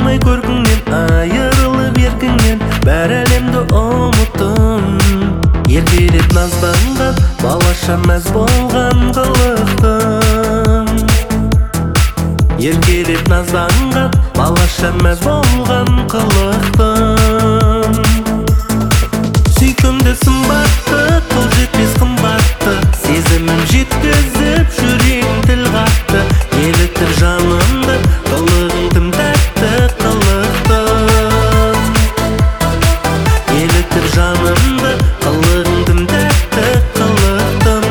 алмай көркіңнен, айырылып еркіңнен бәр әлемді ұмыттым. Еркелеп назданған, балаша мәз болған қылықтым. Еркелеп назданған, балаша мәз болған қылықтым. Сүйкімді сымбатты, қол жетпес қымбатты, сезімім жеткізіп жүрегім тіл қатты. Елітіп жанымды, қылығың тым тәтті қылықтым. Елітіп жанымды, қылығың тым тәтті қылықтым.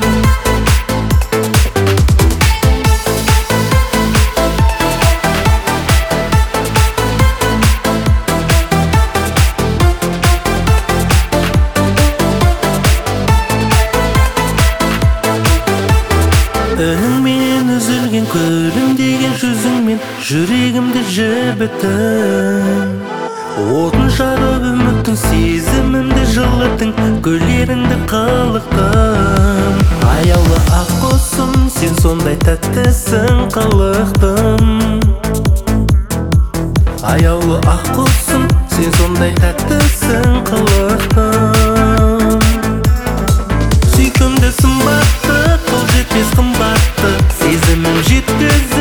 Үніңмен үзілген күлімдеген жүзіңмен жүрегімді жібіттің. Отын жарып үміттің, сезімімді жылыттың, гүлдеріңді қылықтым. Аяулы ақ құсым, сен сондай тәттісің қылықтым. Аяулы ақ құсым, сен сондай тәттісің қылықтым. Сүйкімді сымбатты, қол жетпес қымбатты, сезімім жеткіз